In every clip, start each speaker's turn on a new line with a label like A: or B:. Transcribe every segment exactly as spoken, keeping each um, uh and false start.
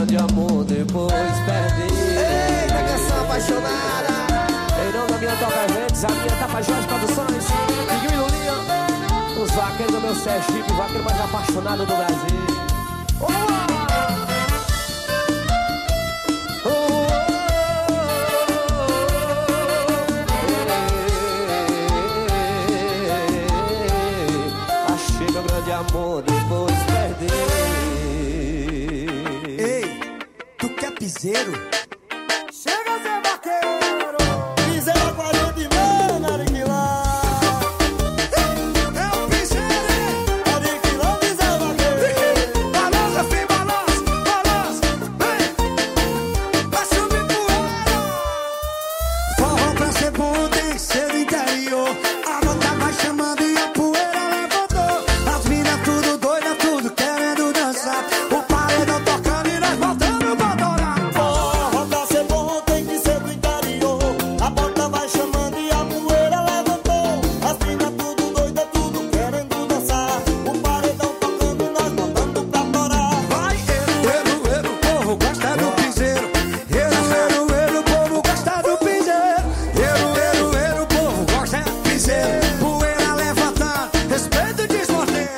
A: grande amor, depois perdi.
B: Eita, canção apaixonada.
A: Em nome da minha Toca Eventos, a minha Tapajós Produções, Miguel e Lulinha, os vaqueiros do meu Sergipe, o vaqueiro mais apaixonado do Brasil. Olá! De amor, depois perder.
B: Ei, tu quer piseiro?
C: Chega, Zé Vaqueiro! Piseiro quarenta e meio, Nariquilá.
B: É o piseiro!
C: Nariquilá, Zé Vaqueiro.
B: Balança, filho, balança, balança. Vem, vai subir poeira. Forró pra ser bom tem que ser do interior. A nota vai chamando e a poeira. Tudo doida, tudo querendo dançar. O paredão tocando e nós voltando pra adorar.
C: Forró pra ser bom tem que ser do interior. A bota vai chamando e a poeira levantou. As minas tudo doida, tudo querendo dançar. O paredão tocando e nós voltando pra adorar.
B: Vai, eru, eru, eru, o povo gosta do piseiro. Eru, eru, eru, o povo gosta do piseiro. Eru, eru, eru, o povo gosta do piseiro. Poeira levantando, respeito de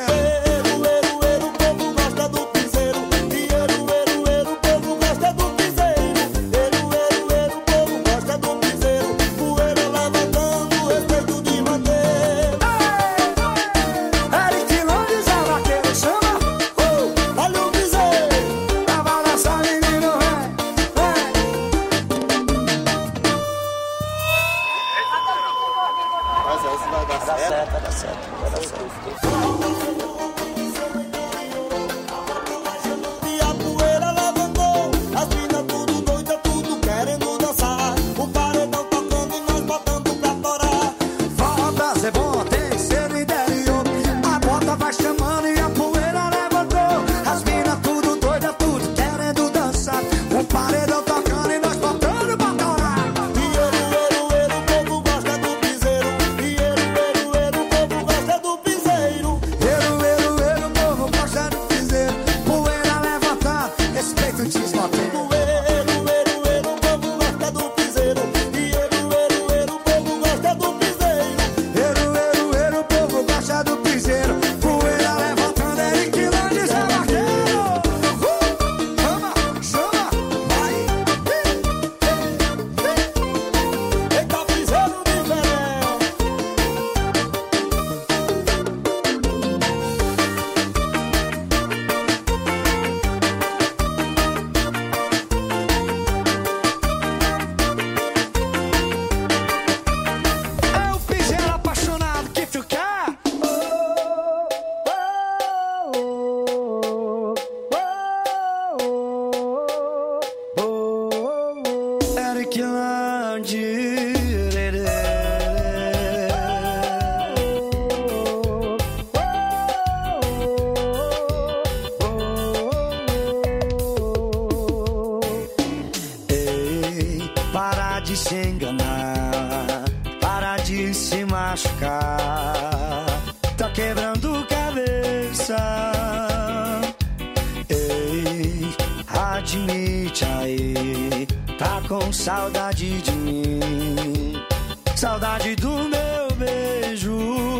B: saudade de mim, saudade do meu beijo.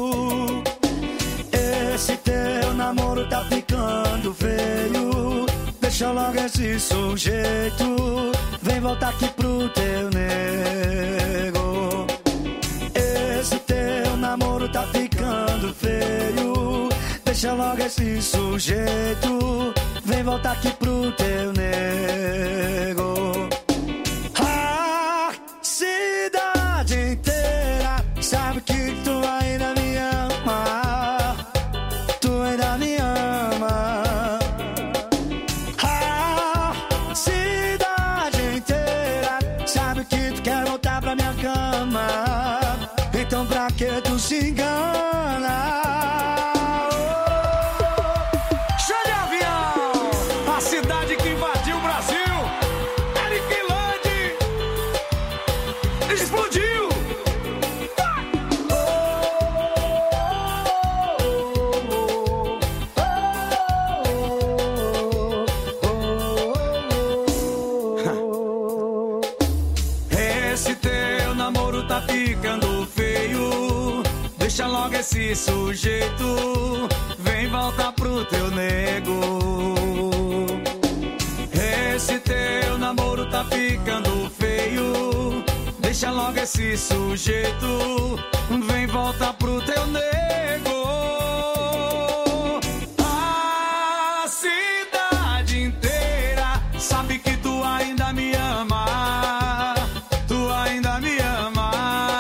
B: Esse teu namoro tá ficando feio. Deixa logo esse sujeito, vem voltar aqui pro teu nego. Esse teu namoro tá ficando feio. Deixa logo esse sujeito, vem voltar aqui pro teu nego. Sabe que tu ainda me ama, tu ainda me ama. A cidade inteira sabe que tu quer voltar pra minha cama. Então pra que tu se engana? Show de avião! A cidade que invadiu o Brasil. Eric
D: esse sujeito, vem voltar pro teu nego. Esse teu namoro tá ficando feio, deixa logo esse sujeito, vem voltar pro teu nego. A cidade inteira sabe que tu ainda me ama, tu ainda me ama.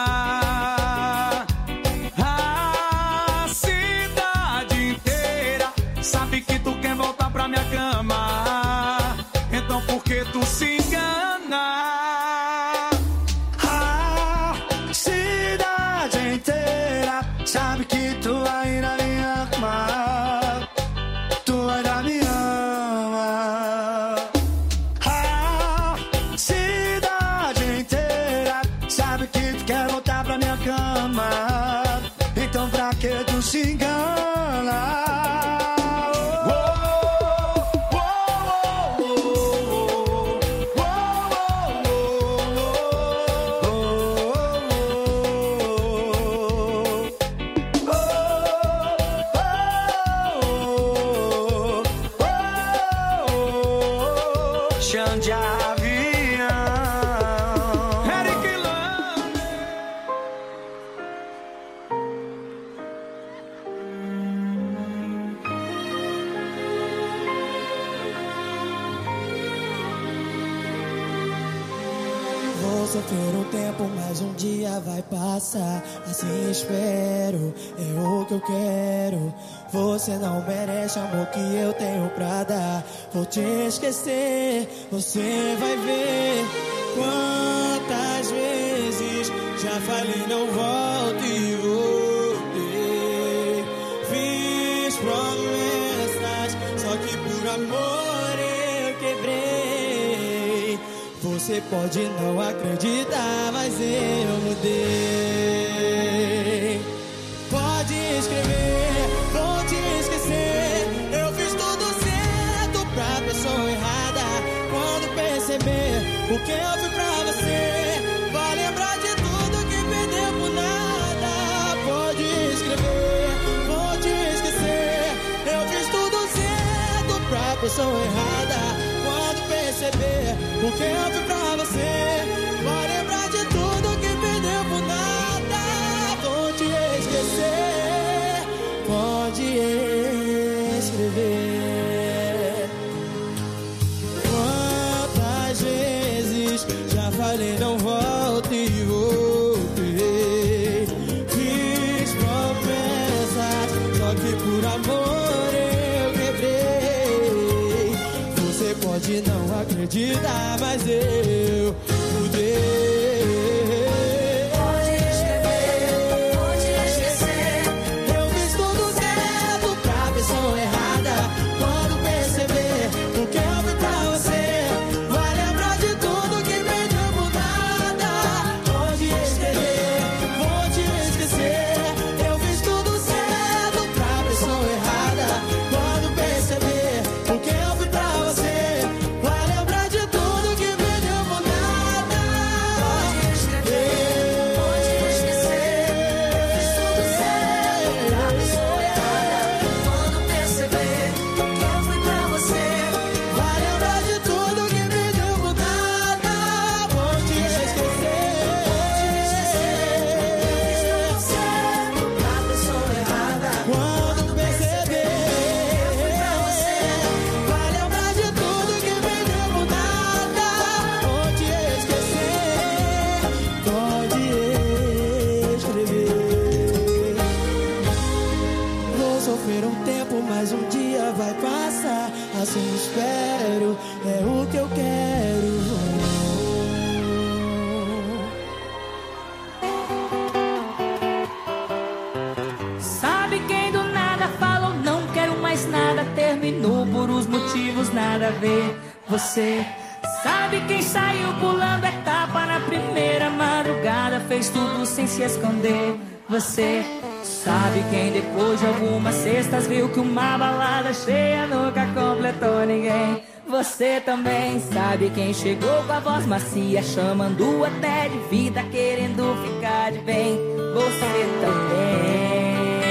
D: A cidade inteira sabe que tu quer voltar pra minha cama, então por que tu se engana?
B: A cidade inteira sabe que tu ainda me ama, tu ainda me ama. A cidade inteira sabe que tu quer voltar pra minha cama, então pra que tu se engana? Chão de avião, Eric Lane.
C: Vou sofrer um tempo, mas um dia vai passar. Assim espero, é o que eu quero. Você não merece o amor que eu tenho pra dar. Vou te esquecer, você vai ver quantas vezes já falei não volto e voltei. Fiz promessas, só que por amor eu quebrei. Você pode não acreditar, mas eu mudei. Pode escrever, vou te esquecer. Eu fiz tudo certo pra pessoa errada. Quando perceber o que eu fui pra você, vai lembrar de tudo que perdeu por nada. Pode escrever, vou te esquecer. Eu fiz tudo certo pra pessoa errada. Quando perceber o que eu fui pra você, vai lembrar de tudo que perdeu por nada. Vou te esquecer, pode escrever. Quantas vezes já falei não volto e voltei. Fiz promessas, só que por amor eu quebrei. Você pode não acreditar, mas eu mudei. Mas um dia vai passar, assim espero, é o que eu quero.
E: Sabe quem do nada falou não quero mais nada, terminou por uns motivos nada a ver. Você sabe quem saiu pulando etapa na primeira madrugada, fez tudo sem se esconder. Você sabe quem depois de algumas cestas viu que uma balada cheia nunca completou ninguém. Você também sabe quem chegou com a voz macia, chamando até de vida, querendo ficar de bem. Você também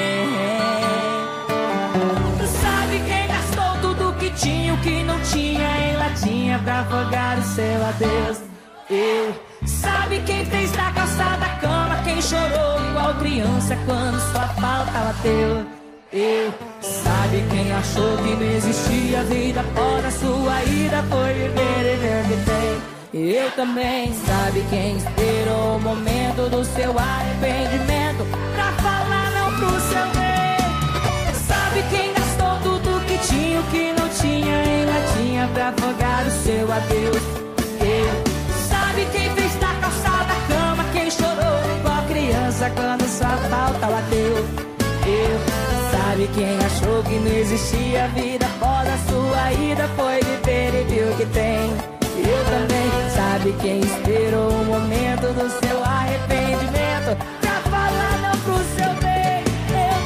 E: latinha pra afogar o seu adeus. Eu. Sabe quem fez da calçada a cama, quem chorou igual criança quando sua falta bateu. Eu. Sabe quem achou que não existia vida após a sua ida, foi viver e ver o que tem. Eu também. Sabe quem esperou o momento do seu arrependimento pra falar não pro seu bem. Sabe quem gastou tudo que tinha, o que não tinha em latinha pra afogar o seu adeus. Eu. Sabe quem fez da calçada a cama, quem chorou igual criança quando sua falta bateu. Eu. Sabe quem achou que não existia vida após a sua ida, foi viver e viu que tem. Eu também. Sabe quem esperou o momento do seu arrependimento pra falar não pro seu bem. Eu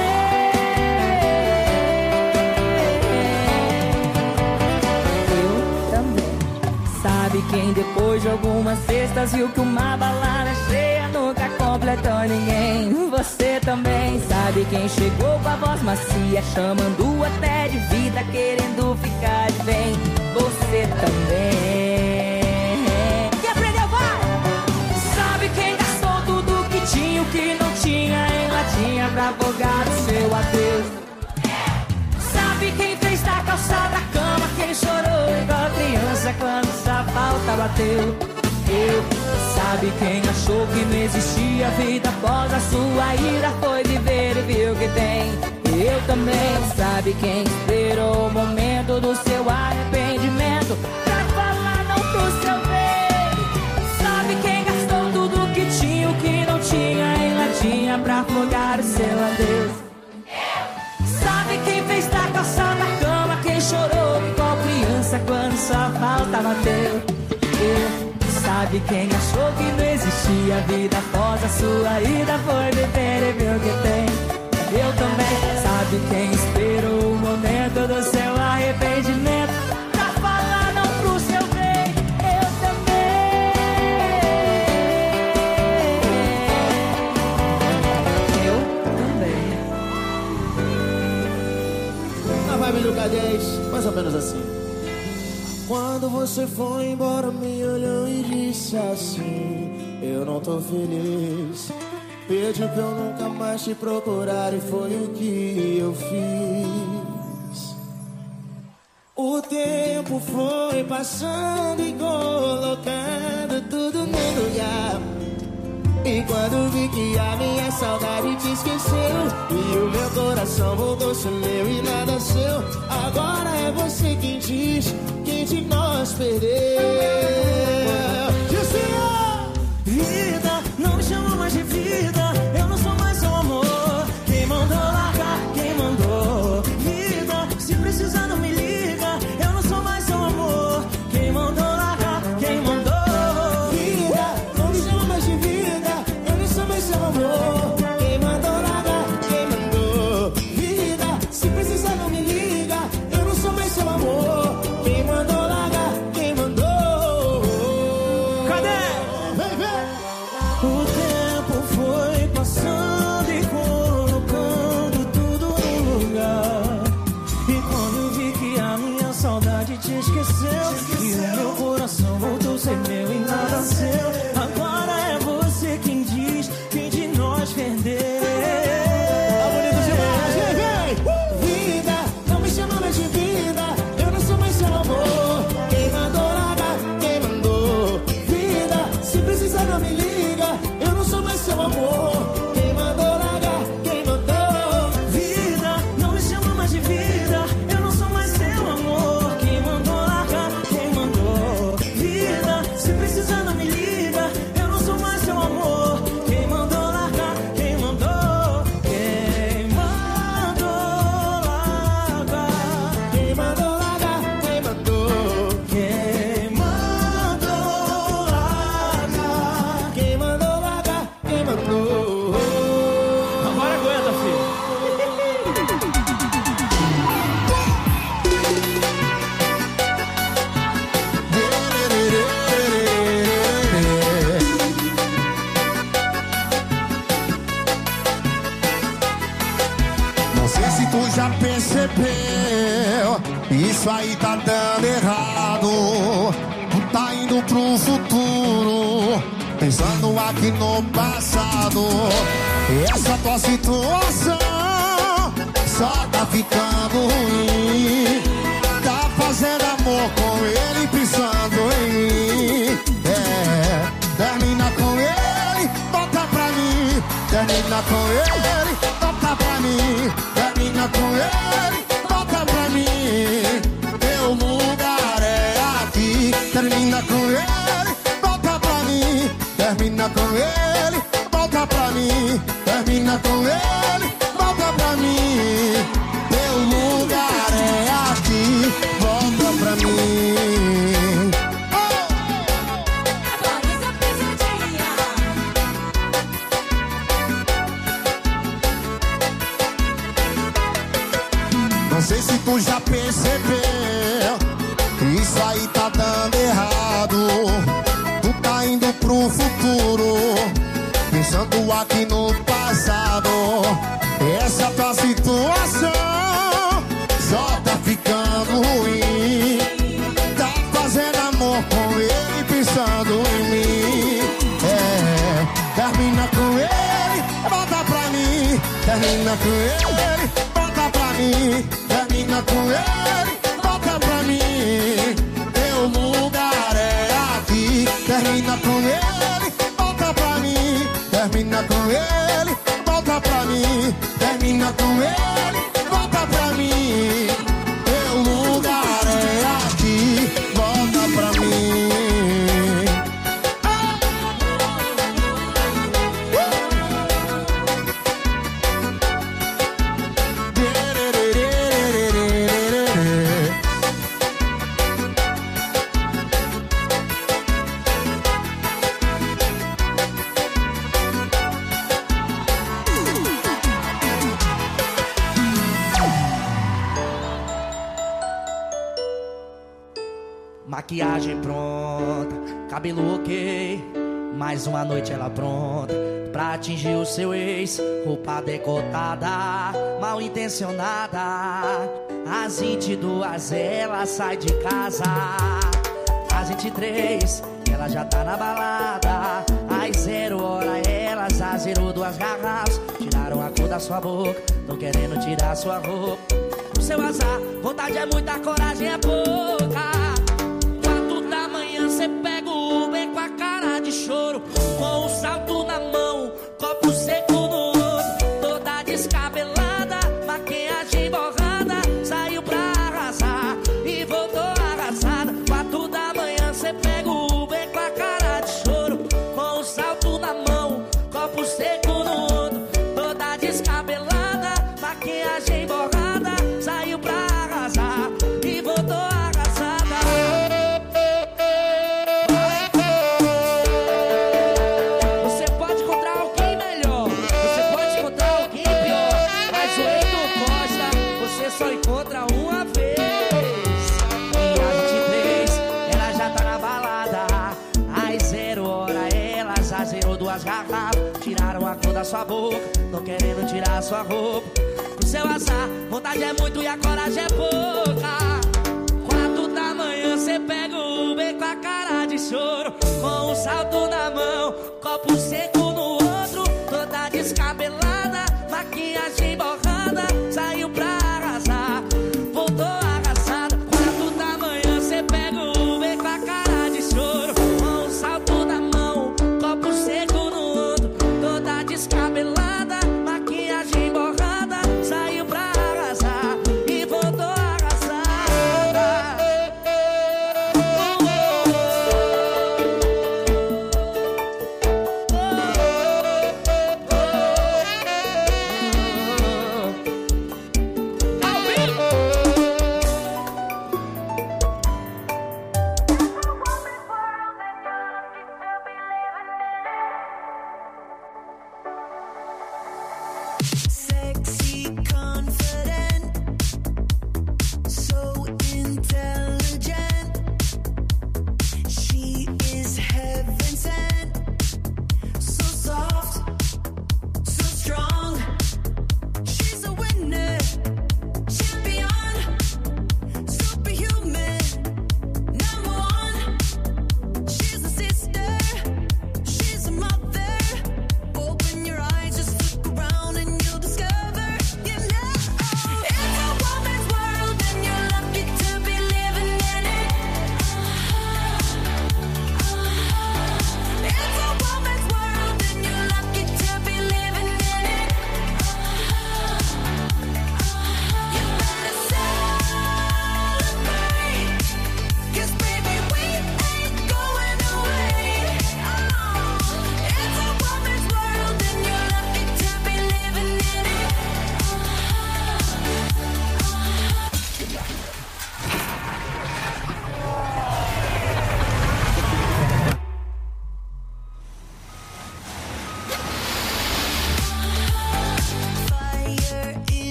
E: também. Eu também. Sabe quem depois de algumas cestas viu que uma balada cheia nunca completou ninguém. Você também. Sabe quem chegou com a voz macia, chamando até de vida, querendo ficar de bem. Você também. Quem aprendeu, vai! Sabe quem gastou tudo que tinha, o que não tinha em latinha pra afogar o seu adeus. Sabe quem fez da calçada a cama, quem chorou igual criança quando sua falta bateu. Eu. Sabe quem achou que não existia vida após a sua ira, foi viver e viu que tem. Eu também. Sabe quem esperou o momento do seu arrependimento pra falar não pro seu bem. Sabe quem gastou tudo que tinha, o que não tinha em latinha pra afogar o seu adeus. Sabe quem fez da calçada a cama, quem chorou igual criança quando sua falta bateu. Eu. Sabe quem achou que não existia vida após a sua ida, foi viver e viu que tem. Eu também. Sabe quem esperou o momento do seu arrependimento pra falar não pro seu bem. Eu também. Eu também.
C: Na vibe do K dez, mais ou menos assim. Quando você foi embora, me olhou e disse assim: eu não tô feliz. Pediu pra eu nunca mais te procurar e foi o que eu fiz. O tempo foi passando e colocando tudo no lugar. E quando vi que a minha saudade te esqueceu e o meu coração voltou a ser meu e nada seu, agora é você quem diz quem de nós perdeu. E o Senhor, vida, não me chama mais de vida, eu não sou mais seu amor. Quem mandou largar, quem mandou? Vida, se precisar não me liga, eu não sou mais seu amor. Quem mandou largar, quem mandou? Vida, não me chama mais de vida, eu não sou mais seu amor. Quem mandou largar, quem mandou? Vida, se precisar não me liga, eu não sou mais seu amor. Quem mandou largar, quem mandou?
B: Isso aí tá dando errado. Tu tá indo pro futuro, pensando aqui no passado. Essa tua situação só tá ficando ruim. Tá fazendo amor com ele, pensando em mim. É, termina com ele, volta pra mim. Termina com ele, volta pra mim. Termina com ele, volta pra mim. Teu lugar é aqui. Termina com ele, volta pra mim. Termina com ele, volta pra mim. Termina com ele, volta pra mim. Teu lugar é aqui, volta pra mim. Não sei se tu já percebeu, isso aí tá dando errado. Tu tá indo pro futuro, pensando aqui no passado. Essa tua situação só tá ficando ruim. Tá fazendo amor com ele, pensando em mim. É, termina com ele, volta pra mim. Termina com ele, volta pra mim. Termina com ele, volta pra mim. Teu lugar é aqui. Termina com ele, volta pra mim. Termina com ele, volta pra mim. Termina com ele, volta pra mim. Teu lugar é aqui, volta pra mim.
F: Maquiagem pronta, cabelo ok, mais uma noite ela pronta pra atingir o seu ex. Roupa decotada, mal intencionada. Às vinte e duas ela sai de casa. Às vinte e três ela já tá na balada. Às zero hora ela já zerou duas garrafas. Tiraram a cor da sua boca, tão querendo tirar sua roupa. O seu azar, vontade é muita, coragem é pouca. Cê pega o Uber com a cara de choro, com o salto na mão, copo seco no outro, toda descabelada, maquiagem borrada, saiu pra arrasar e voltou arrasada. Quatro da manhã cê pega o Uber com a cara de choro, com o salto na mão, copo seco no outro, toda descabelada, maquiagem borrada, saiu pra arrasar e voltou arrasada. Só encontra uma vez. E às vinte e três ela já tá na balada. Às zero hora ela já zerou duas garrafas. Tiraram a cor da sua boca, tão querendo tirar sua roupa. O seu azar, vontade é muito e a coragem é pouca. Quatro da manhã cê pega o Uber com a cara de choro, com um salto na mão, copo seco no outro, toda descabelada, maquiagem borrada, saiu pra arrasar, voltou arrasada. Quatro da manhã cê pega o Uber com a cara de choro, com um salto na mão, copo seco no outro, toda descabelada, maquiagem borrada, saiu pra arrasar e voltou arrasada.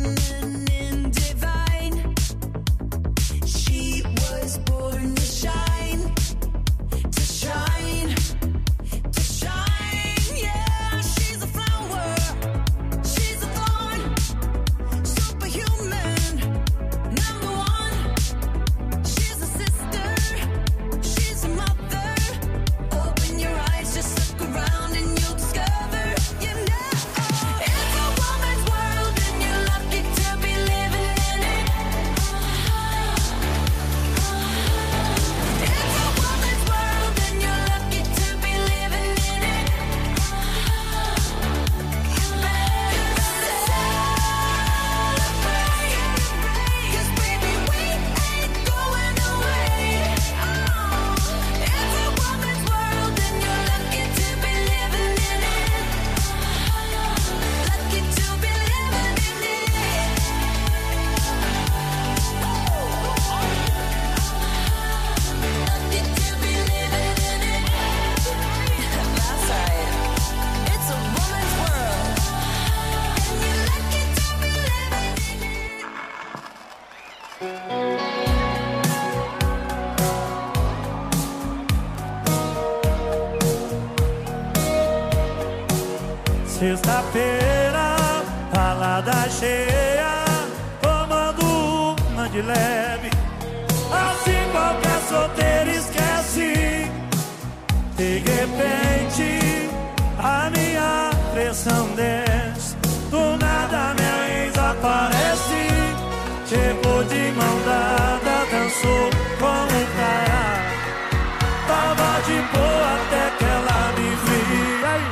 G: Sexta-feira, balada cheia, tomando uma de leve. Assim qualquer solteiro esquece. De repente, a minha pressão desce. Do nada minha ex aparece. Chegou de mão dada, dançou com o cara. Tava de boa até que ela me viu.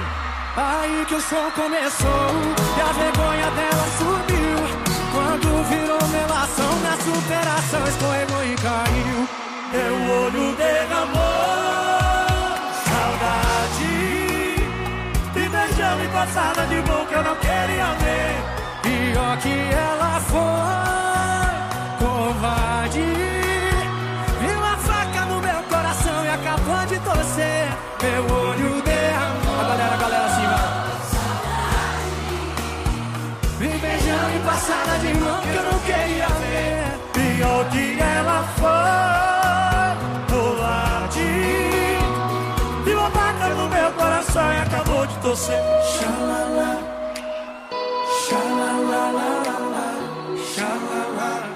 H: Aí que o som começou e a vergonha dela subiu. Quando virou melação, minha superação escorregou e caiu.
G: Meu olho derramou saudade, me beijando e passada de boca eu não queria ver.
H: Pior que ela foi covarde, viu a faca no meu coração e acabou de torcer. Meu olho derramou. A galera, a galera assim, vai. Me beijando e passada de mão que eu não queria ver.
G: Pior que ela foi covarde, viu a faca no meu coração e acabou de torcer.
H: Xalala, xalala, xalala,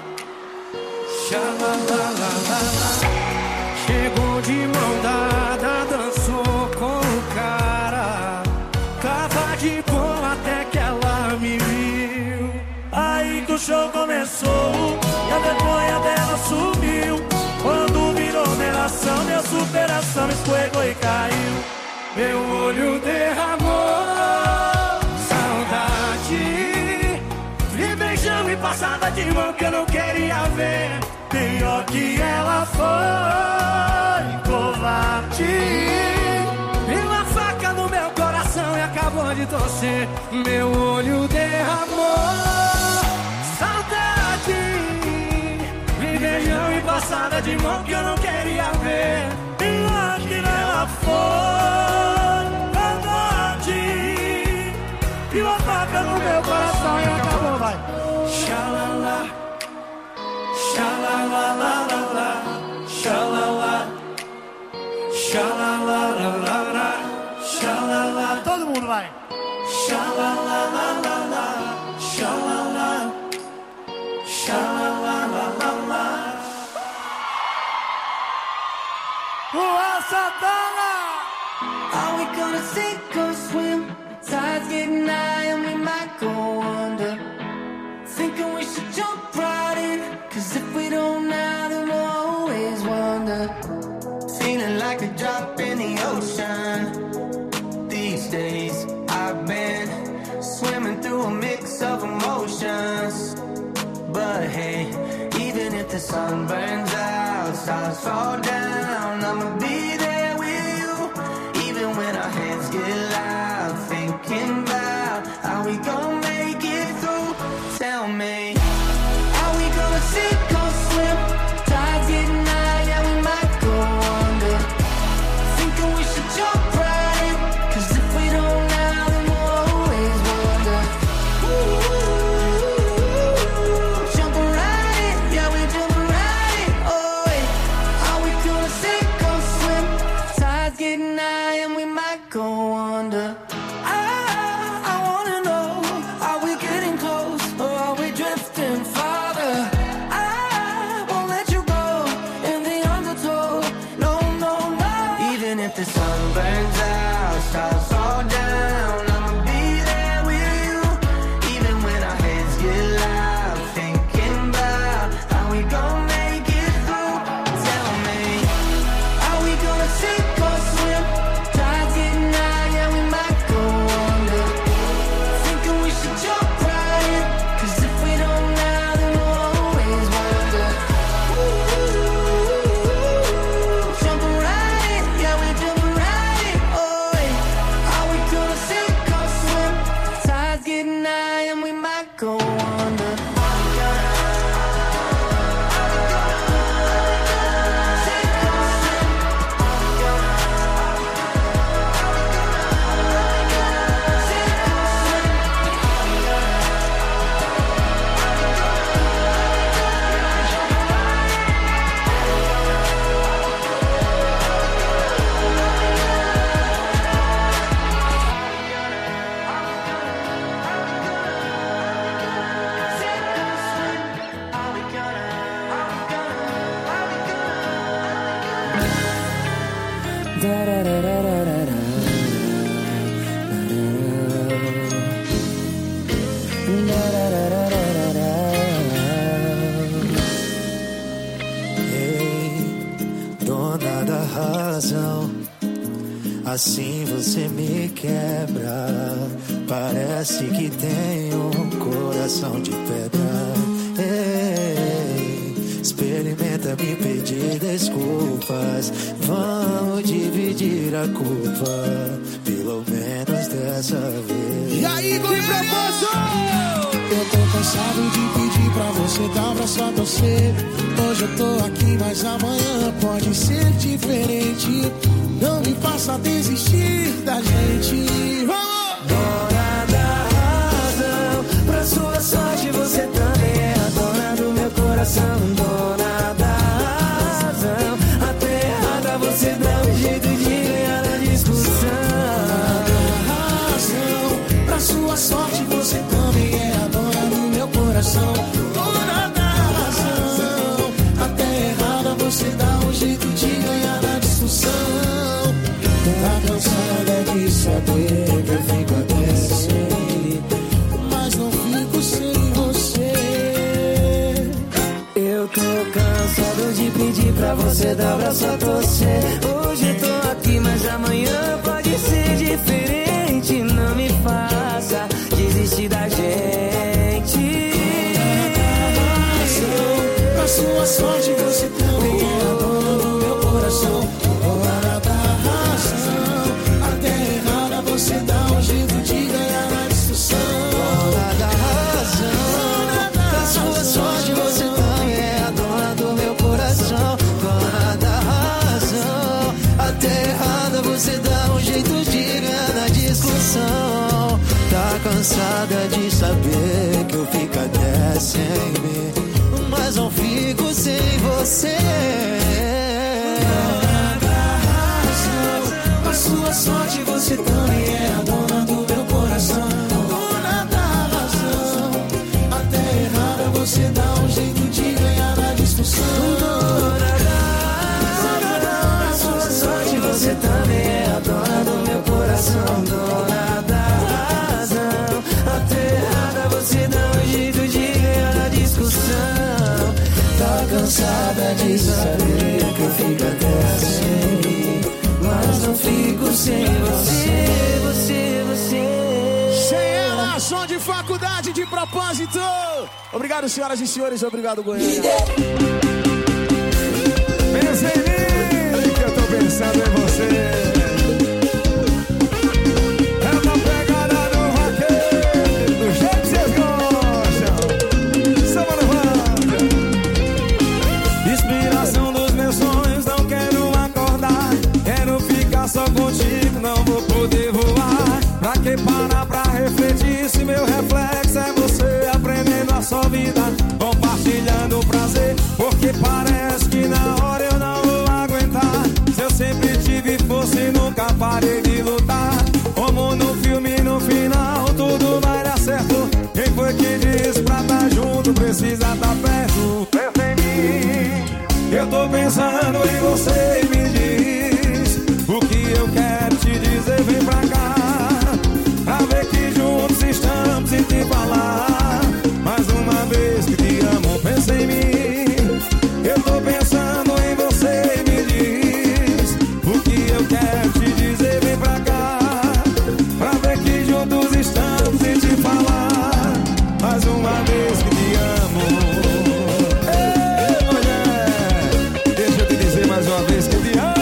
H: xalala. Chegou de mão dada, dançou com o cara. Tava de boa até que ela me viu.
G: Aí que o show começou e a vergonha dela sumiu. Quando virou melação, minha superação escorregou e caiu.
H: Meu olho derramou saudade, me beijando e passada de mão que eu não queria ver.
G: Pior que ela foi covarde,
H: viu a faca no meu coração e acabou de torcer. Meu olho derramou saudade, me beijão e passada de mão que eu não queria ver.
G: Pior que ela foi covarde, viu a faca no meu coração e acabou, vai.
H: Xalala, xalala, xalala, xalala, xalala.
G: Todo mundo vai.
H: Xalala, xalala, xalala.
G: Rua Santana!
I: Are we gonna sink or swim? Tide's getting high and we might go under. Thinking we should jump right in, cause if we don't now then we'll always wonder. Feeling like a drop in the ocean. These days I've been swimming through a mix of emotions. But hey, even if the sun burns out, stars fall down, I'ma be there with you. Even when our hands get loud, thinking about how we gon' make it through. Tell me, are we gonna sink or swim? Tide's getting high, yeah we might go under. Thinking we should jump right in, cause if we don't now then we'll always wonder. Ooh,
J: Assim você me quebra. Parece que tem um coração de pedra. Ei, experimenta me pedir desculpas. Vamos dividir a culpa, pelo menos dessa vez.
B: E aí, Goiânia?
K: Eu tô cansado de pedir pra você dar um braço a torcer. Hoje eu tô aqui, mas amanhã pode ser diferente. Não me faça desistir da gente. Vamos!
I: Dona da razão, pra sua sorte você também é a dona do meu coração. Dona da razão, até errada você dá um jeito de ganhar na discussão.
K: Dona da razão, pra sua sorte você também é a dona do meu coração. Dona da razão, até errada você dá um jeito de ganhar na discussão. Tá cansada de saber que eu fico até sem, mas não fico sem você.
I: Eu tô cansado de pedir pra você dar abraço a torcer. Hoje eu tô aqui, mas amanhã pode ser diferente. Não me faça desistir da gente.
K: Pra sua sorte você também é a dona do meu coração. Dona da razão, até errada você dá um jeito de ganhar na discussão.
J: Dona da razão, pra sua sorte você também é a dona do meu coração. Dona da razão, até errada você dá um jeito de ganhar na discussão. Tá cansada de saber que eu fico até sem mim, mas não fico sem você.
K: Dona da razão, pra sua sorte você também é a dona do meu coração. Dona da razão, até errada você dá um jeito de ganhar na discussão.
I: Dona da razão, pra sua sorte você também é a dona do meu coração. Dona da razão, até errada você dá um jeito de ganhar na discussão.
K: Tá cansada de saber que eu fico até sem,
I: mas não fico sem você, você, você.
B: Sem ela, som de faculdade de propósito. Obrigado, senhoras e senhores. Obrigado, Goiânia. Pensei nele, que eu tô pensando em você. É uma pegada do vaqueiro, do jeito que vocês gostam. Samba no vaca.
H: Inspiração dos meus sonhos, não quero acordar. Quero ficar só contigo, não vou poder voar. Pra que parar pra refletir se meu reflexo é você? Aprendendo a sua vida, compartilhando o prazer. Porque parece que na hora eu não vou aguentar. Se eu sempre tive força e nunca parei de lutar. Como no filme, no final tudo vai dar certo. Quem foi que disse pra tá junto precisa tá perto? Pensa em mim, eu tô pensando em você. Me diz o que eu quero te dizer, vem pra cá, pra ver que juntos estamos e te falar mais uma vez que te amo. Pensa em mim, eu tô pensando em você. Me diz o que eu quero te dizer, vem pra cá, pra ver que juntos estamos e te falar mais uma vez que te amo. Ei, mulher, deixa eu te dizer mais uma vez que te amo.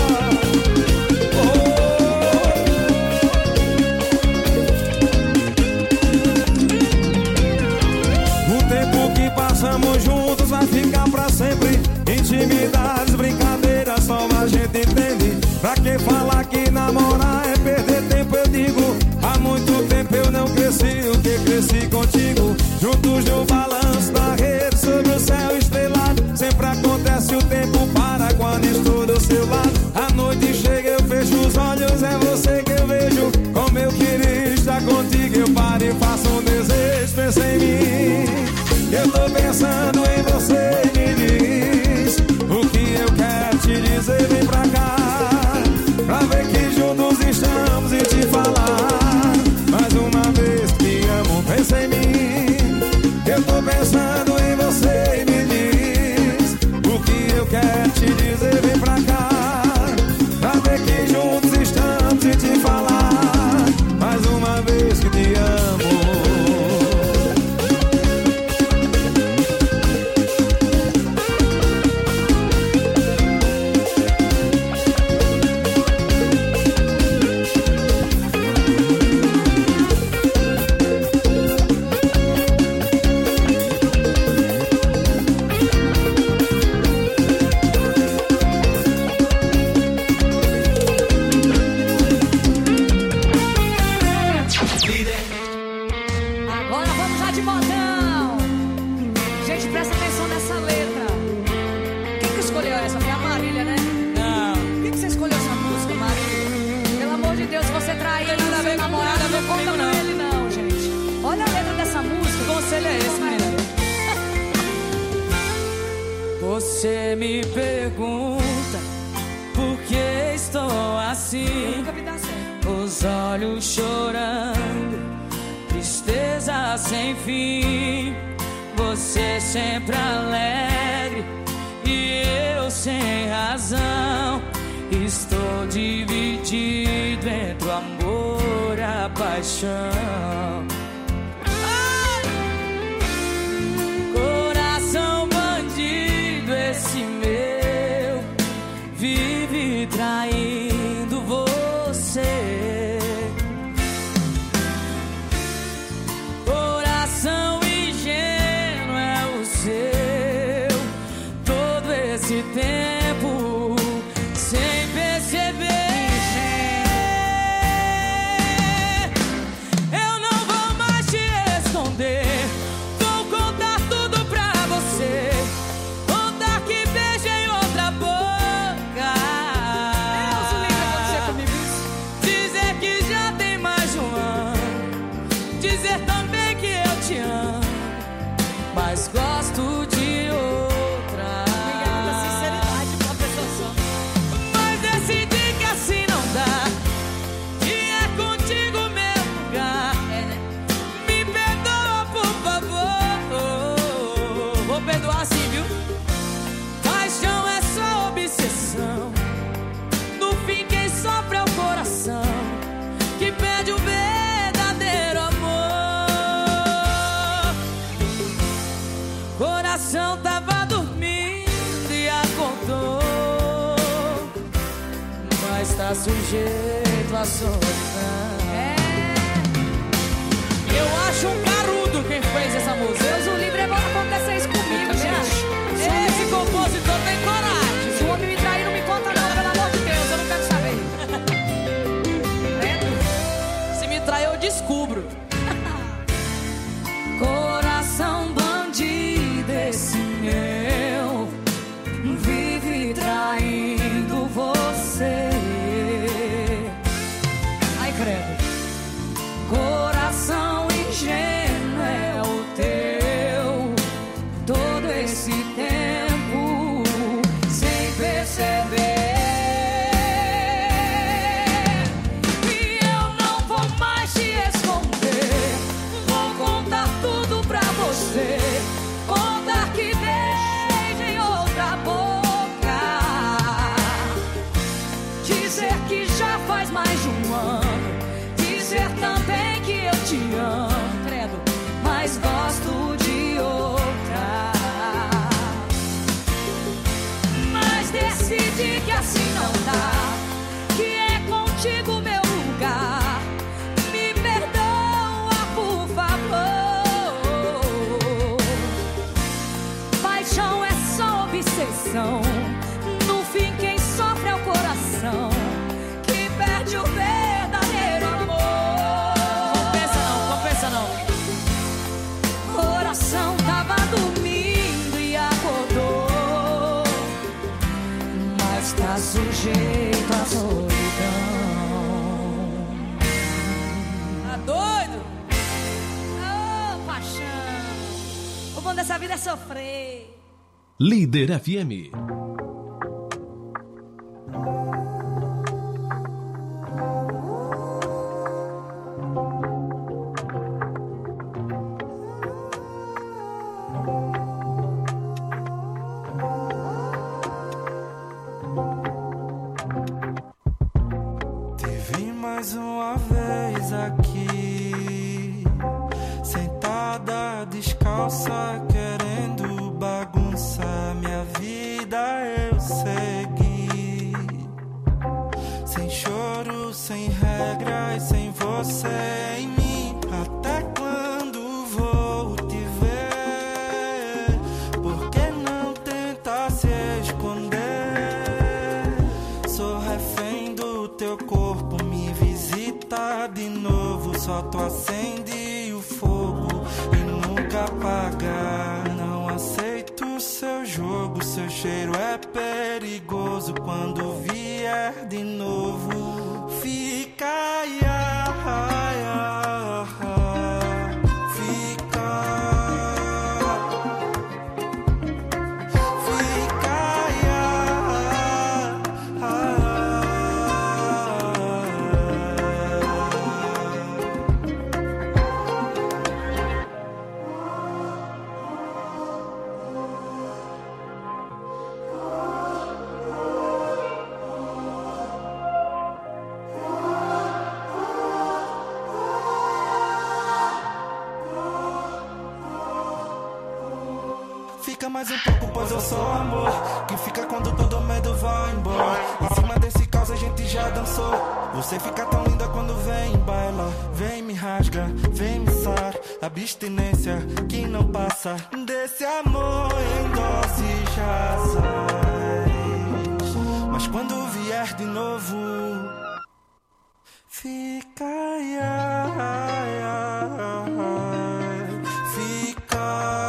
H: Passamos juntos, vai ficar pra sempre. Intimidades, brincadeiras, só a gente entende. Pra que falar que namorar é perder tempo? Eu digo, há muito tempo eu não cresci o que cresci contigo. Juntos no balanço da rede, sobre o céu estrelado. Sempre acontece, o tempo para quando estou do seu lado. A noite chega, eu fecho os olhos, é você que eu vejo. Como eu queria estar contigo, eu paro e faço um desejo. Pensa em mim, eu tô pensando em você. Me diz o que eu quero te dizer, vem pra cá, pra ver que juntos estamos e te falar mais uma vez que te amo. Pensa em mim, eu tô pensando em você. Me diz o que eu quero te dizer, vem pra cá, pra ver que juntos estamos
E: modão. Gente, presta atenção nessa letra. Quem que escolheu essa? Foi a Marília, né?
F: Não.
E: Por que que você escolheu essa música, Marília? Pelo amor de Deus, se você trair
F: Não tem nada a ver
E: seu namorado,
F: comigo,
E: não conta
F: não.
E: com ele não, gente. Olha a letra dessa música.
F: Que conselho é esse, menina?
H: Você me pergunta por que estou assim,
E: Nunca me dá certo.
H: os olhos chorando, tristeza sem fim. Você sempre alegre e eu sem razão. Estou dividido entre o amor e a paixão. Coração bandido, esse meu vive traindo você. Coração ingênuo é o seu, todo esse tempo sem perceber. Eu não vou mais te esconder, vou contar tudo pra você. Contar que beijei outra boca.
E: Deus o livre acontecer comigo isso.
H: Dizer que já tem mais de um ano. Dizer também que eu te amo, mas gosto de outra.
E: Obrigada, sinceridade pra pessoa só.
H: Mas decidi que assim não dá, que é contigo meu lugar.
E: É, né?
H: Me perdoa, por favor. Vou perdoar sim, viu? Paixão é só obsessão. No fim quem sofre é o coração, que perde o verdadeiro amor. Coração tava dormindo e acordou, mas tá sujeito à solidão.
E: É.
H: Eu acho um carudo quem fez essa música.
E: Deus o livre é bom acontecer isso comigo, gente.
H: Esse compositor tem coragem.
E: Se o homem me trair, não me conta não, pelo amor de Deus, eu não quero saber. Credo.
H: Se me trair, eu descubro.
E: Coração bandido, esse meu vive traindo você. Ai, credo. Coração ingênuo é o teu, todo esse tempo sem perceber. E eu não vou mais te esconder, vou contar tudo pra você. Contar que beijei outra boca, dizer que já faz mais de um ano, dizer também que eu te amo, credo, mas gosto de outra. Mas decidi que assim não dá, que é contigo meu lugar. Me perdoa, por favor. Paixão é só obsessão, no fim quem sofre é o coração, que perde o verdadeiro amor.
H: Compensa não, compensa não.
E: Coração tava dormindo e acordou, mas tá sujeito à solidão.
H: Tá doido?
E: Ô, paixão, o bom dessa vida é sofrer.
L: Líder F M.
K: Te vi mais uma vez aqui, sentada descalça, querendo bagunçar minha vida. Eu segui, sem choro, sem regras, sem você em mim. Até quando vou te ver? Por que não tenta se esconder? Sou refém do teu corpo, me visita de novo. Só tu acende o fogo e nunca
M: nunca apagar. Não aceito seu jogo, seu cheiro é perigoso. Quando vier de novo, fica ia, ia, fica, fica ia, fica mais um pouco, pois eu sou amor que fica quando todo medo vai embora. Em cima desse caos a gente já dançou. Você fica tão linda quando vem, baila. Vem, me rasga, vem me sar. Abstinência que não passa. Desse amor em dose já sais. Mas quando vier de novo, fica ia, ia, fica.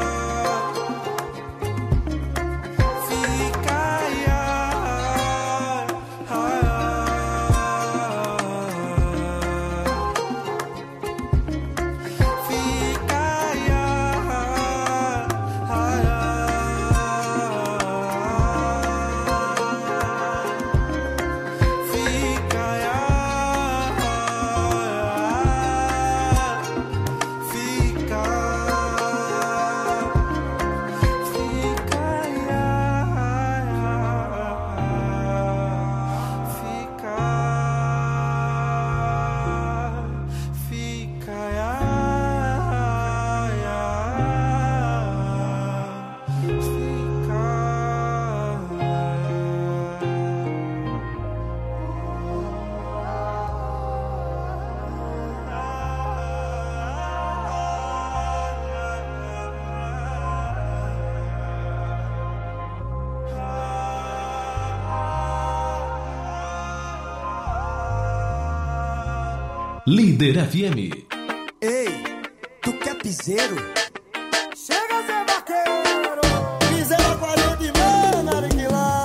L: Líder F M.
B: Ei, tu quer piseiro?
C: Chega, Zé Vaqueiro! Piseiro com a gente, mano, Ariquilá!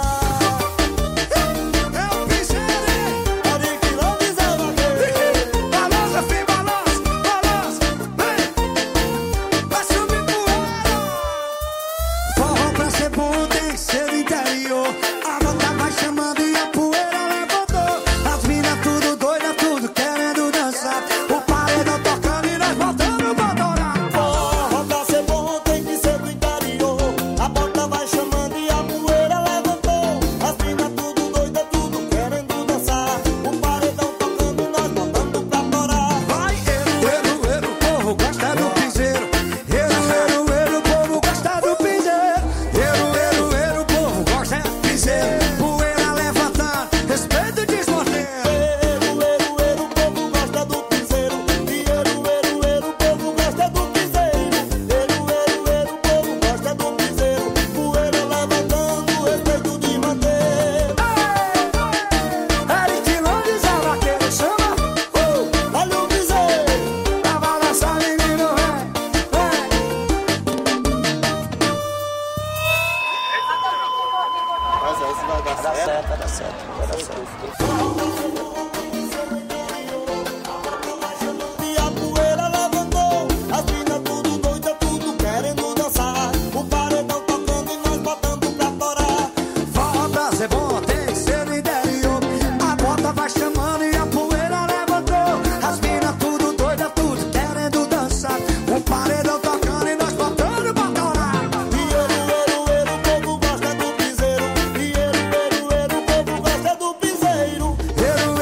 B: É o piseiro, hein?
C: Ariquilá, Zé Vaqueiro!
B: Balança, filho, balança, balança! Vem! Vai subir poeira! Forró pra ser bom tem que ser do interior. A banda vai chamando e a poeira levantou. As minas tudo doida, tudo querendo dançar. O paredão tocando e nós voltando pra adorar.
C: Forró pra ser bom tem que ser do interior. A bota vai chamando e a poeira levantou. As minas tudo doida, tudo querendo dançar. O paredão tocando e nós voltando pra adorar.
B: Vai, eru, eru, eru, o povo gosta do piseiro. Eru, eru, eru, o povo gosta do piseiro. Eru, eru, eru, o povo gosta do piseiro. Poeira levantando, respeito desmortendo.
C: Eru, eru, eru, o povo gosta do piseiro. E eru, eru, eru, o povo gosta do piseiro. Eru, eru, eru, o povo gosta do piseiro. Poeira levantando, respeito de manter.
B: Ariquilão de Zé Vaqueiro chama. Uh,
C: Olha o piseiro.
B: pra balançar, menino, vem, vem.
C: Mas aí se vai dar certo, vai dar certo, vai dar certo. E a poeira levantou, as minas tudo doida, tudo querendo dançar. O paredão tocando e nós botando pra torar.
B: Forró pra ser bom tem que ser do interior. A bota vai chamando e a poeira levantou. As minas tudo doida, tudo querendo dançar. O paredão tocando e nós botando pra torar.
C: E eru, eru, eru, o povo gosta do piseiro. E eru, eru, eru, o povo gosta do piseiro.
B: Eru,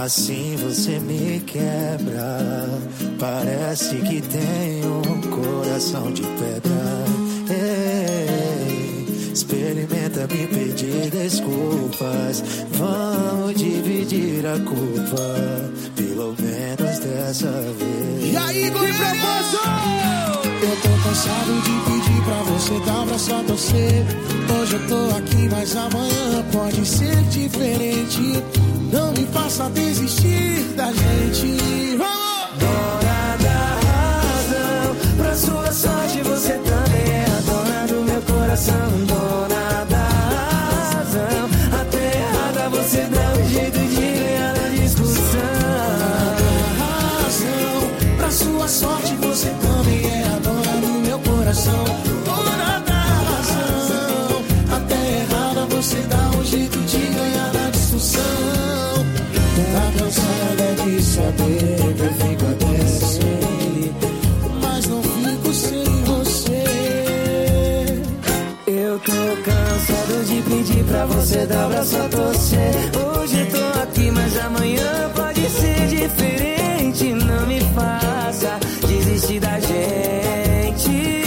J: Assim você me quebra. Parece que tem um coração de pedra. Ei, experimenta me pedir desculpas. Vamos dividir a culpa, pelo menos dessa vez.
B: E aí, Guri Proposo?
K: Eu tô cansado de pedir pra você dar um braço a torcer. Hoje eu tô aqui, mas amanhã pode ser diferente. Não me faça desistir da gente. Vamos!
I: Dona da razão, pra sua sorte você também é a dona do meu coração. Dona da razão, até errada você dá um jeito de ganhar na discussão.
K: Dona da razão, pra sua sorte você também é a dona do meu coração. Dona da razão, até errada você dá um jeito de ganhar na discussão. Tá cansada de saber que eu fico até sem, mas não fico sem você.
I: Eu tô cansado de pedir pra você dar abraço a torcer. Hoje eu tô aqui, mas amanhã pode ser diferente. Não me faça desistir da gente.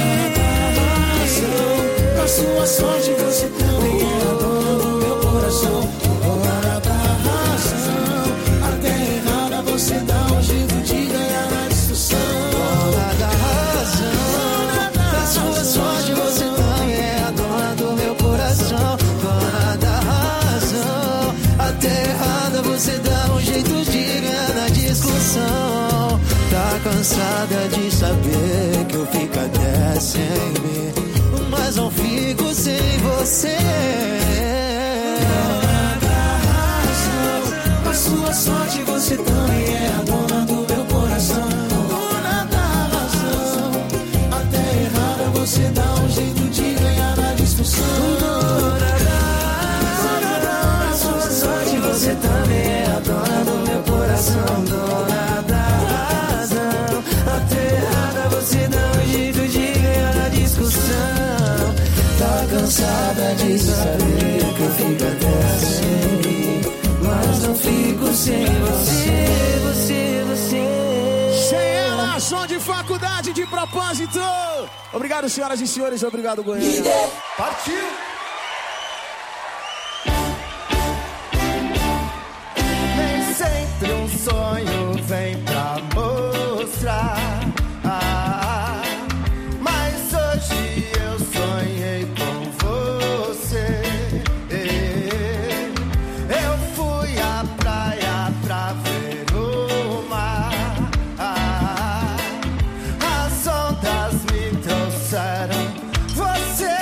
K: Pra sua sorte você também é a dona do meu coração. Dona da razão, até errada você dá um jeito de ganhar na discussão.
J: Dona da razão, pra sua sorte você também é a dona do meu coração. Dona da razão, até errada você dá um jeito de ganhar na discussão. Tá cansada de saber que eu fico até sem mim, mas não fico sem você.
K: Dona da razão, pra sua sorte você também é a dona do meu coração. Dona da razão, até errada você dá um jeito de ganhar na discussão.
I: Dona da razão, pra sua sorte você também é a dona do meu coração. Dona da razão, até errada você dá um jeito de ganhar na discussão.
J: Tá cansada de saber que eu fico até sem,
I: mas não fico sem você, você, você.
B: Sem ela, som de faculdade de propósito. Obrigado, senhoras e senhores. Obrigado, Goiânia. Partiu!
C: Nem sempre um sonho vem pra mostrar. Ah, mas hoje eu sonhei com você. Eu fui à praia pra ver o mar. Ah, as ondas me trouxeram você.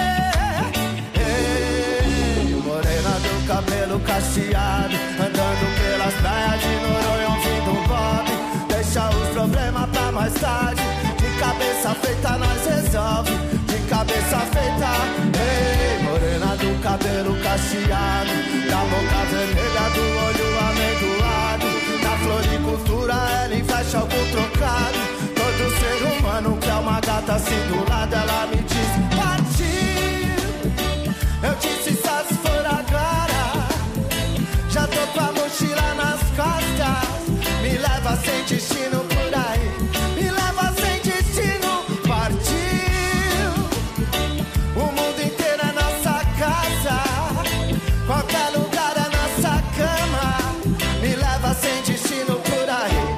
C: Morena do cabelo cacheado, andando pelas praias de Noronha, ouvindo um pop. Deixa os problemas pra mais tarde. De cabeça feita nós resolve. De cabeça feita. Ei, morena do cabelo cacheado, da boca vermelha, do olho amendoado. Na floricultura ela investe algum trocado. Todo ser humano quer uma gata assim do lado. Ela me diz, partiu. Eu disse, só se for agora. Já tô com a mochila nas costas. Me leva sem destino por aí. Me leva sem destino. Partiu. O mundo inteiro é nossa casa. Qualquer lugar é nossa cama. Me leva sem destino por aí.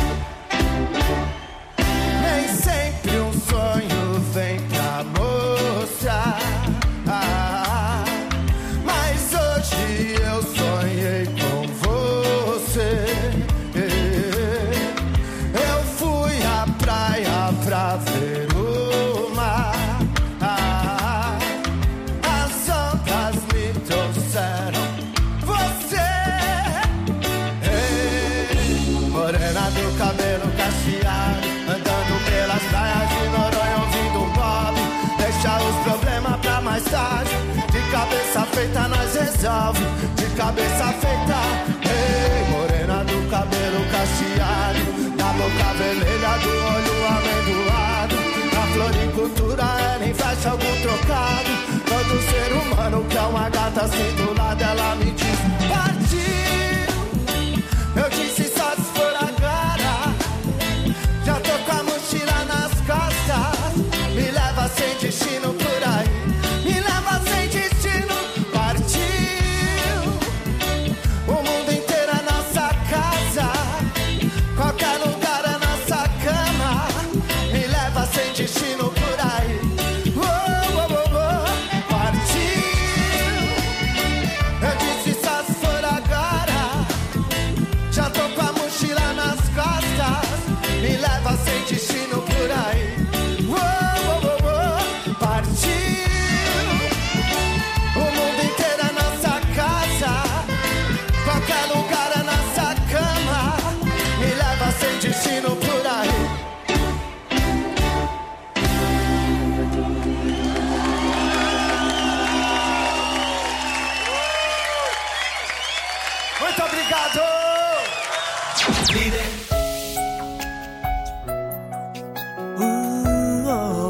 C: Nem sempre um sonho vem pra mostrar. Ah, mas hoje eu sonhei com você. Eu fui à praia pra ver o mar. Ah, as ondas me trouxeram você. Ei, morena do cabelo cacheado, andando pelas praias de Noronha, ouvindo um pop. Deixa os problemas pra mais tarde. De cabeça feita nós resolve. De cabeça feita. Ei, morena do cabelo cacheado, da boca vermelha, do olho amendoado. Na floricultura ela investe algum trocado. Todo ser humano quer uma gata assim do lado. Ela me diz, partiu.
J: destino por aí. Oh, oh, oh, oh, partiu. Eu disse só se for agora. Já tô com a mochila nas costas. Me leva sem destino por aí. Oh, oh, oh, oh, partiu. O mundo inteiro é nossa casa. Qualquer lugar é nossa cama. Me leva sem destino por aí. Muito obrigado.
K: Líder.
N: Uh, oh,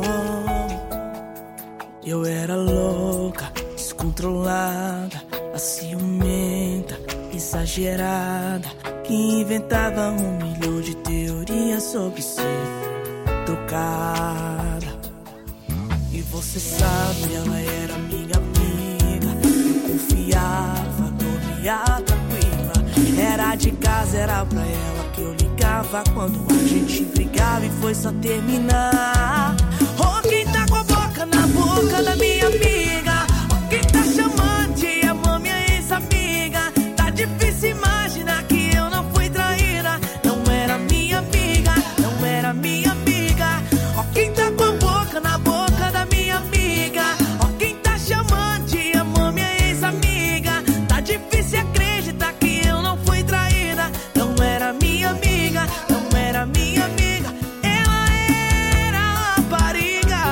N: oh. Eu era louca, descontrolada, a ciumenta, exagerada, que inventava um milhão de teorias sobre ser trocada. E você sabe, ela era minha amiga, eu confiava, dormia tranquila. Era de casa, era pra ela que eu ligava quando a gente brigava e foi só terminar. Oh, quem tá com a boca na boca da minha amiga? Oh, quem tá chamando de amor, minha ex-amiga? Tá difícil imaginar que eu não fui traída. Não era minha amiga, não era minha amiga. Oh, quem tá com a boca na boca da minha amiga? Oh, quem tá chamando de amor, minha ex-amiga? Tá difícil acreditar que eu não fui traída. Não era minha amiga, não era minha amiga. Ela era rapariga.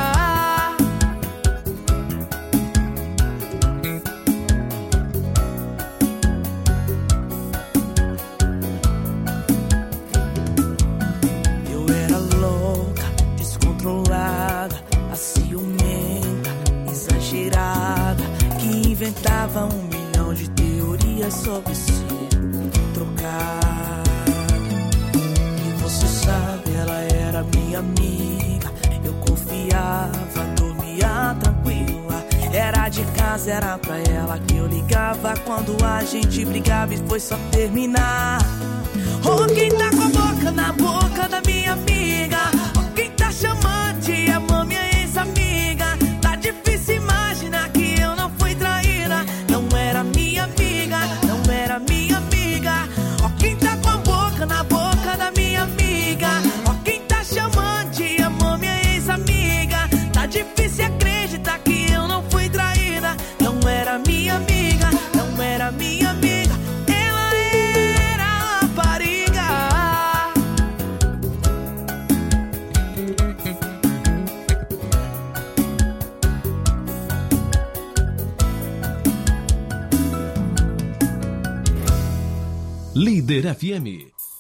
N: Eu era louca, descontrolada, a ciumenta, exagerada, que inventava um milhão de teorias sobre ser trocada. E você sabe, ela era minha amiga, eu confiava, dormia tranquila. Era de casa, era pra ela que eu ligava quando a gente brigava e foi só terminar. Oh, quem tá com a boca na boca da minha amiga? Oh, quem tá chamando de amor, minha ex-amiga? Tá difícil imaginar que eu não fui traída. Não era minha amiga, não era minha amiga. Oh, quem tá com a boca na boca da minha amiga? Oh, quem tá chamando de amor, minha ex-amiga? Tá difícil acreditar que eu não fui traída. Não era minha amiga, não era minha amiga. Ela era rapariga.
L: Líder F M.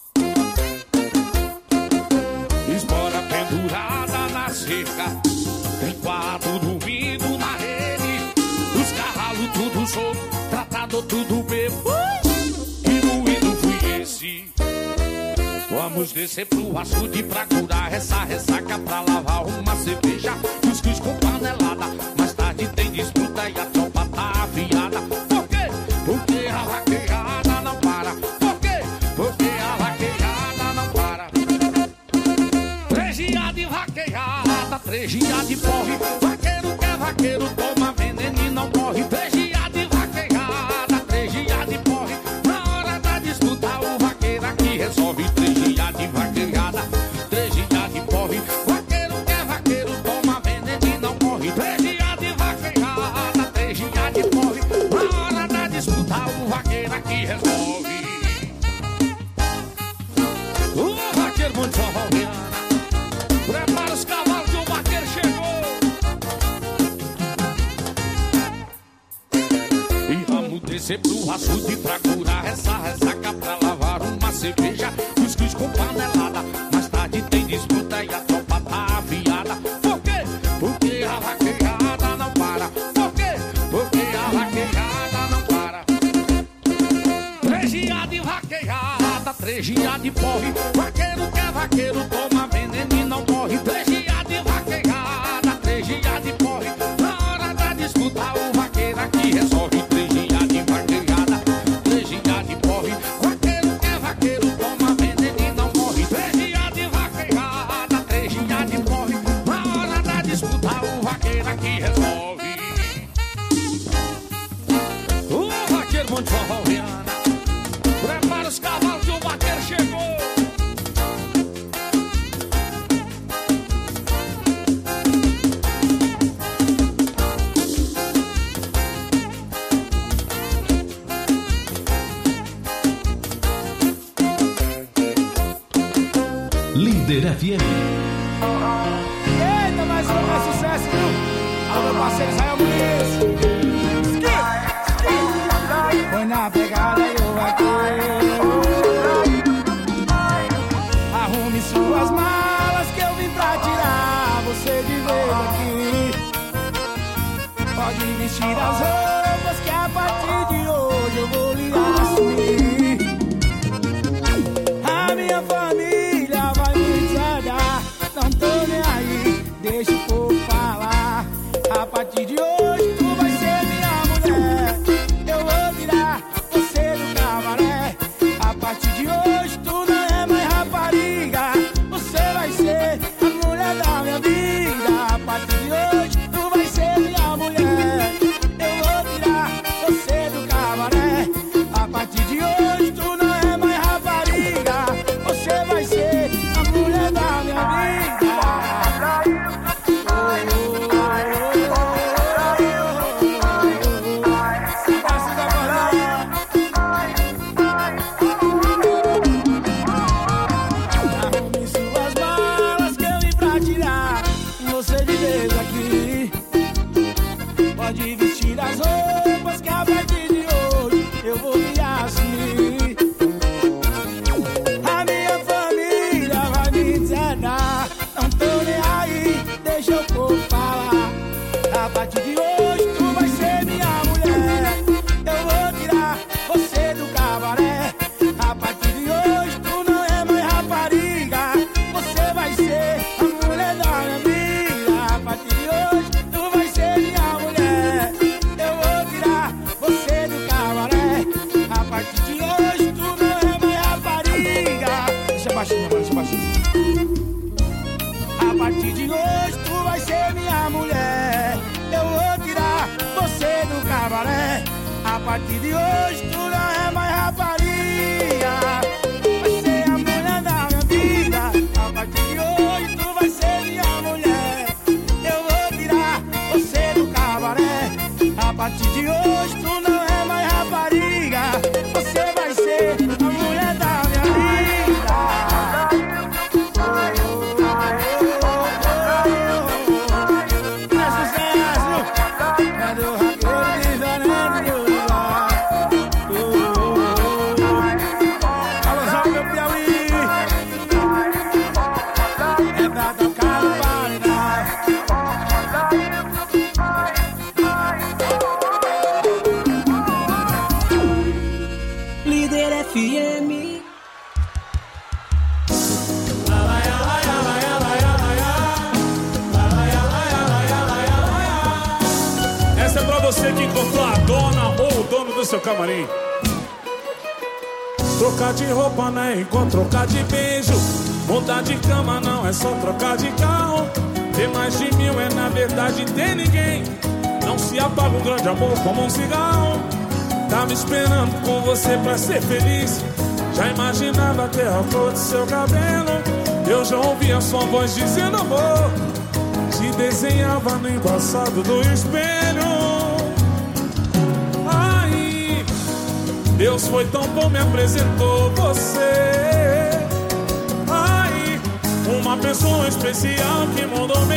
D: Espora pendurada na cerca, tem quatro dormindo na rede, os cavalos tudo solto, tratado tudo bebo, e moído fui esse. Vamos descer pro açude pra curar essa ressaca, pra lavar uma cerveja, cuscuz com panelada. Mais tarde tem disputa e a tropa tá afiada. Por quê? Porque a vaquejada não para. Por quê? Porque a vaquejada não para. Três dias de vaquejada, três dias de porre. Vaqueiro que é vaqueiro, toma veneno e não morre. Três dias de vaquejada, três dias de porre. Na hora da disputa o vaqueiro aqui resolve. Três dias de vaquejada, três dias de porre. Vaqueiro que é vaqueiro, toma veneno e não morre. Três dias de vaquejada, três dias de porre. Na hora da disputa o vaqueiro aqui resolve. O vaqueiro muito forró. Prepara os cavalos que o vaqueiro chegou. E vamos descer pro açude pra curar essa ressaca, pra lavar uma cerveja, cuscuz com panelada. Mais tarde tem disputa e a tropa tá afiada. Por quê? Porque a vaquejada não para. Por quê? Porque a vaquejada não para. Três dias de vaquejada, três dias de porre. Vaqueiro que é vaqueiro, toma veneno e não morre. Três dias de vaquejada, três dias de porre. Na hora da disputa o vaqueiro aqui resolve. Três dias de vaquejada, três dias de porre. Vaqueiro que é vaqueiro, toma
H: de vez aqui. Pode vestir as roupas que a partir de hoje eu vou lhe assumir. A minha família vai me deserdar, não tô nem aí, deixa o povo falar. A partir de hoje tu vai ser minha mulher, eu vou tirar você do cabaré. A partir de hoje tu não é mais rapariga, você vai ser a mulher da minha vida. A partir de hoje tu vai ser minha mulher, eu vou tirar você do cabaré. A partir de hoje tu não é mais rapariga, você vai ser a mulher da minha vida. Arrume suas malas que eu vim pra tirar você de vez aqui. Pode vestir as roupas que a partir de hoje eu vou me assumir. A minha família vai me deserdar, não tô nem aí, deixa o povo falar. A partir de hoje tu vai ser minha mulher, eu vou tirar você do cabaré. A partir de hoje tu não é mais rapariga, você vai ser a mulher da minha vida. A partir de hoje tu vai ser minha mulher, eu vou tirar você do cabaré. A partir de hoje tu não é mais rapariga. Deixa baixinho, deixa baixinho. A partir de hoje tu vai ser minha mulher, eu vou tirar você do cabaré. A partir de hoje tu não é mais rapariga, vai ser a mulher da minha vida. A partir de hoje tu vai ser minha mulher, eu vou tirar você do cabaré. A partir de hoje tu não é mais rapariga, você vai ser a mulher da minha vida. É sucesso, é do raqueiro de Fernando. Alôzão, meu Piauí, é pra tocar no paredão.
I: Líder F M.
D: Essa é pra você que encontrou a dona ou o dono do seu camarim. Trocar de roupa não é igual trocar de beijo. Mudar de cama não é só trocar de carro. Ter mais de mil é na verdade ter ninguém. Não se apaga um grande amor como um cigarro. Tava esperando com você pra ser feliz. Já imaginava até a cor do seu cabelo. Eu já ouvia sua voz dizendo amor. Se desenhava no embaçado do espelho. Aí Deus foi tão bom, me apresentou você. Aí uma pessoa especial que mudou